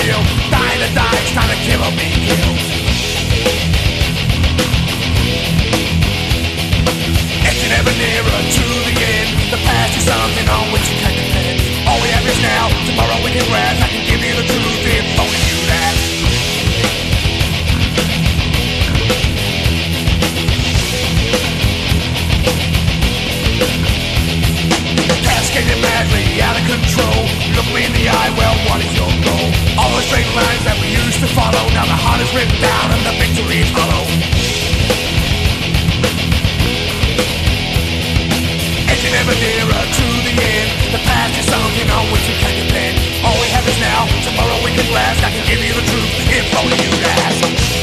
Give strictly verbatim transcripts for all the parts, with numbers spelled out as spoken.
real. Dying to die, it's time to kill or be killed. Edging ever nearer to the end. The past is something on which you can't depend. All we have is now, tomorrow we can rest. I can give you the truth if only you ask. Cascading madly, out of control. Look me in the eye, well, what is your goal? All the straight lines that we used to follow, now the heart is ripped down and the victory is hollow. Edging ever nearer to the end. The past is something on which we can't depend. All we have is now, tomorrow we can blast. I can give you the truth if only you ask.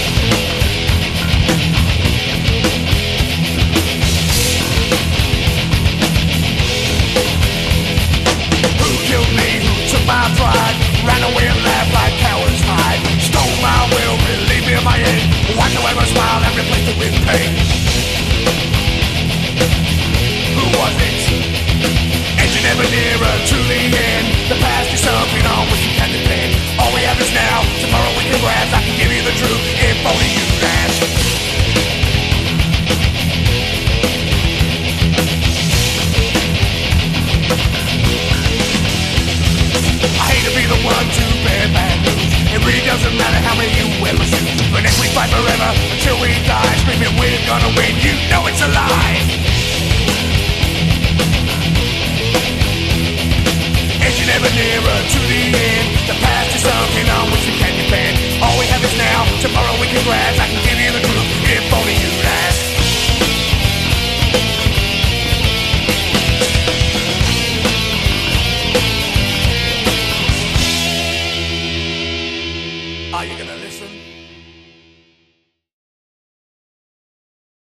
Who killed me? Who took my pride? Ran away and laughed like cowards hide. Stole my will, relieved me of my end. Wiped away my smile and replaced it with pain. Who was it? Edging ever nearer to the end. The past is something on which you can't depend. All we have is now, tomorrow we can grasp. I can give you the truth if only you ask. I hate to be the one to bear bad news. It really doesn't matter how many you ever shoot. But if we fight forever until we die, screaming we're gonna win, you know it's a lie. Edging ever nearer to the end.